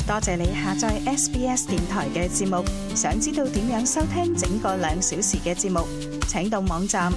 多謝你下載 SBS 電台嘅節目。想知道點樣收聽整個2小時嘅節目，請到網站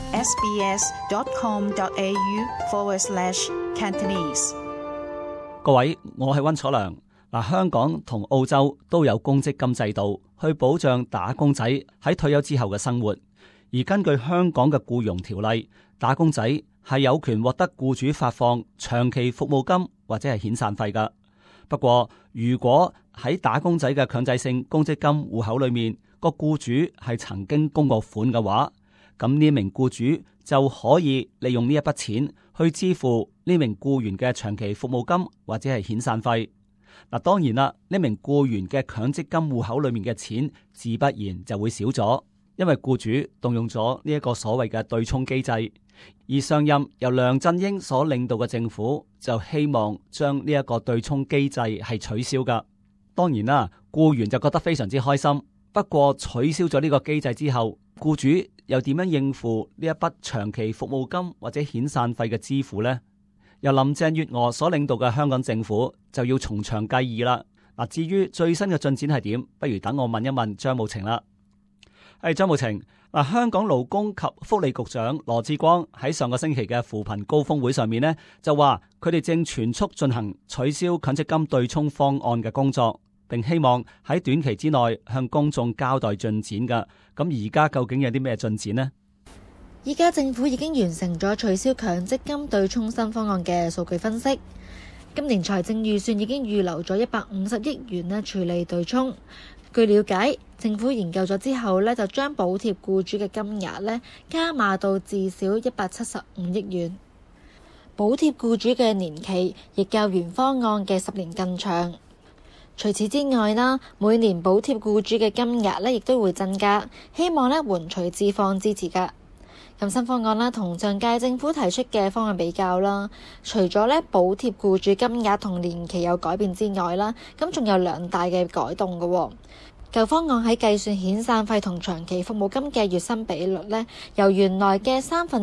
sbs.com.au/Cantonese。 各位，我係溫楚良。香港同澳洲都有公積金制度去保障打工仔喺退休之後嘅生活。而根據香港嘅僱傭條例，打工仔係有權獲得僱主發放長期服務金或者係遣散費㗎。不過，如果喺打工仔嘅強制性公積金戶口裏面個僱主係曾經供過款嘅話，咁呢名僱主就可以利用呢一筆錢去支付呢名僱員嘅長期服務金或者係遣散費。當然啦，呢名僱員嘅強積金戶口裏面嘅錢自不然就會少咗，因為僱主動用咗呢一個所謂嘅對沖機制。而上任由梁振英所領導嘅政府就希望將呢一個對沖機制係取消噶。當然啦，僱員就覺得非常之開心。不過取消咗呢個機制之後，僱主又點樣應付呢一筆長期服務金或者遣散費嘅支付呢？由林鄭月娥所領導嘅香港政府就要從長計議啦。至於最新嘅進展係點，不如等我問一問張慕晴啦。張慕晴，香港勞工及福利局長羅致光喺上個星期嘅扶貧高峰會上面呢，就話佢哋正全速進行取消強積金對沖方案嘅工作，並希望喺短期之內向公眾交代進展噶。咁而家究竟有啲咩進展呢？ 依家政府已經完成咗取消強積金對沖新方案嘅數據分析。今年財政預算已經預留咗150億元呢處理對沖。據了解，政府研究咗之後呢，就將補貼僱主嘅金額呢加碼到至少175億元。補貼僱主嘅年期亦較原方案嘅10年更長。除此之外啦，每年補貼僱主嘅金額呢亦都會增加，希望呢緩取資方支持㗎。咁新方案啦，同上屆政府提出嘅方案比較啦，除咗咧補貼僱主金額同年期有改變之外啦，咁仲有2大嘅改動嘅。舊方案喺計算遣散費同長期服務金嘅月薪比率咧，由原來嘅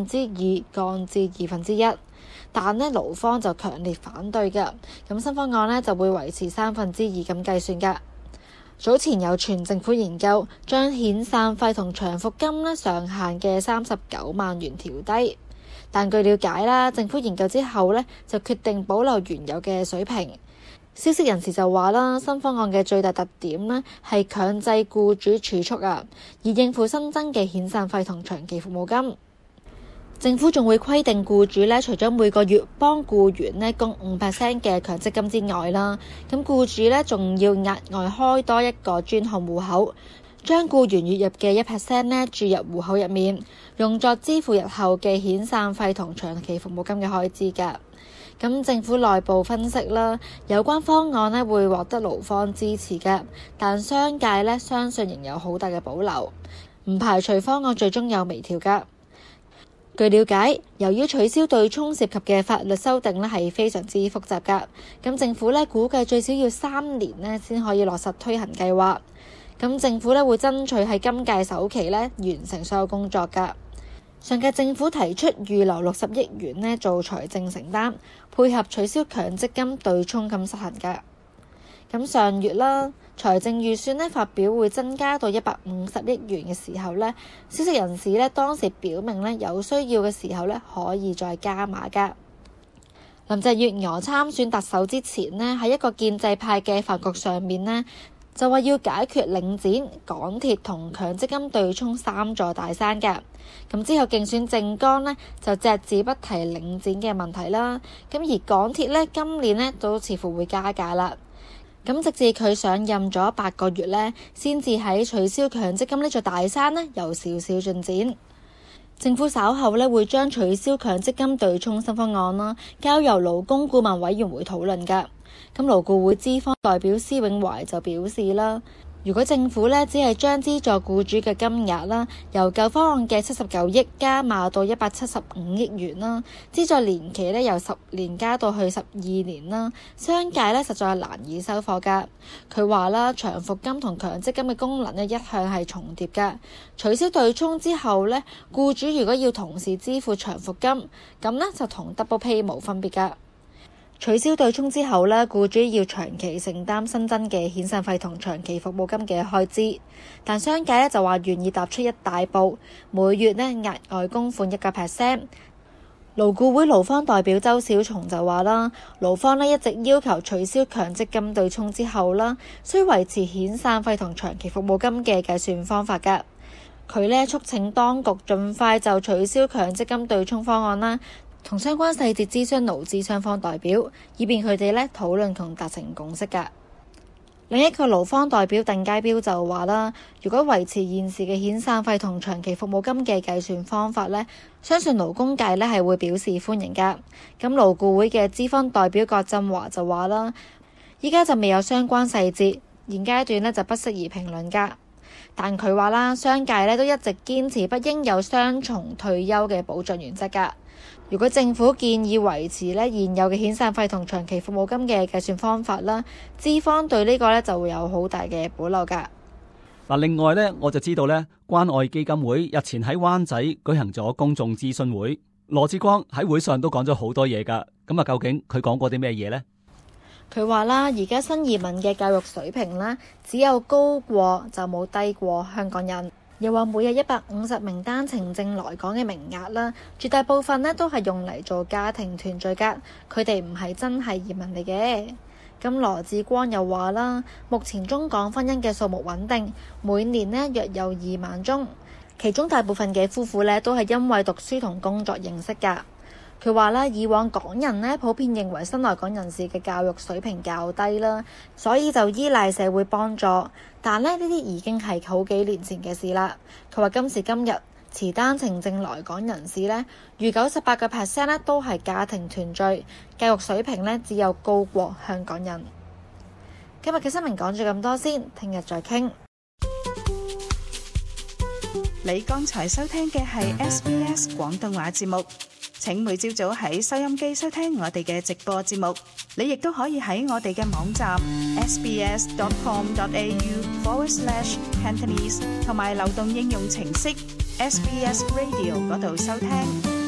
2/3降至1/2，但咧勞方就強烈反對嘅。咁新方案咧就會維持2/3咁計算㗎。早前有全政府研究，將遣散費同長服金咧上限嘅39萬元調低，但據了解啦，政府研究之後咧就決定保留原有嘅水平。消息人士就話啦，新方案嘅最大特點咧係強制僱主儲蓄啊，以應付新增嘅遣散費同長期服務金。政府仲會規定僱主咧，除咗每個月幫僱員咧供5% 嘅強積金之外啦，咁僱主咧仲要額外開多一個專項戶口，將僱員月入嘅1% 咧注入戶口入面，用作支付日後嘅遣散費同長期服務金嘅開支㗎。咁政府內部分析啦，有關方案咧會獲得勞方支持嘅，但商界咧相信仍有好大嘅保留，唔排除方案最終有微調㗎。據了解，由於取消對沖涉及嘅法律修訂咧係非常之複雜㗎，咁政府咧估計最少要3年咧先可以落實推行計劃。咁政府咧會爭取喺今屆首期咧完成所有工作㗎。上屆政府提出預留60億元咧做財政承擔，配合取消強積金對沖咁實行㗎。咁上月啦，財政預算咧發表會增加到150億元嘅時候咧，消息人士咧當時表明咧有需要嘅時候咧可以再加碼㗎。林鄭月娥參選特首之前咧喺一個建制派嘅飯局上面咧就話要解決領展、港鐵同強積金對沖3座大山㗎。咁之後競選政綱咧就隻字不提領展嘅問題啦。咁而港鐵咧今年咧都似乎會加價啦。咁直至佢上任咗8個月呢，先至喺取消強積金呢座大山呢有少少進展。政府稍後呢會將取消強積金對沖新方案啦，交由勞工顧問委員會討論㗎。咁勞顧會資方代表施永懷就表示啦，如果政府呢只係將資助僱主嘅金額啦，由舊方案嘅79億加碼到175億元啦，資助年期呢由10年加到去12年啦，商界呢實在難以收貨㗎。佢話啦，長服金同強積金嘅功能呢一向係重疊㗎，取消對沖之後呢，僱主如果要同時支付長服金，咁呢就同 double pay 冇分別㗎。 取消對沖之後呢，僱主要長期承擔新增嘅遣散費同長期服務金嘅開支，但商界呢就話願意踏出一大步，每月呢額外供款1%。勞顧會勞方代表周小松就話啦，勞方呢一直要求取消強積金對沖之後啦，需維持遣散費同長期服務金嘅計算方法㗎。佢呢促請當局盡快就取消強積金對沖方案啦，同相關細節諮詢勞資雙方代表，以便佢哋呢討論同達成共識㗎。另一個勞方代表鄧家彪就話啦，如果維持現時嘅遣散費同長期服務金嘅計算方法呢，相信勞工界呢係會表示歡迎㗎。咁勞顧會嘅資方代表郭振華就話啦，依家就未有相關細節，現階段呢就不適宜評論㗎。但佢話啦，商界呢都一直堅持不應有雙重退休嘅保障原則㗎。如果政府建議維持呢現有嘅遣散費同長期服務金嘅計算方法啦，資方對呢個呢就會有好大嘅保留㗎。 嗱，另外呢，我就知道呢，關愛基金會日前喺灣仔舉行咗公眾諮詢會，羅致光喺會上都講咗好多嘢㗎。咁啊，究竟佢講過啲咩嘢呢？ 佢話啦，而家新移民嘅教育水平呢，只有高過就冇低過香港人。又話每日150名單程證來港嘅名額啦，絕大部分呢都係用嚟做家庭團聚㗎，佢哋唔係真係移民嚟嘅。咁羅致光又話啦，目前中港婚姻嘅數目穩定，每年呢約有2萬宗，其中大部分嘅夫婦呢都係因為讀書同工作認識㗎。佢話啦，以往港人呢普遍認為新來港人士嘅教育水平較低啦，所以就依賴社會幫助。但呢啲已經係好幾年前嘅事啦。佢話今時今日持單程證來港人士呢，逾98%呢都係家庭團聚，教育水平呢只有高過香港人。今日嘅新聞講咗咁多先，聽日再傾。 你剛才收聽嘅係 SBS 廣東話節目。請每朝早喺收音機收聽我哋嘅直播節目，你亦都可以喺我哋嘅網站 sbs.com.au/Cantonese 同埋流動應用程式 SBS Radio 嗰度收聽。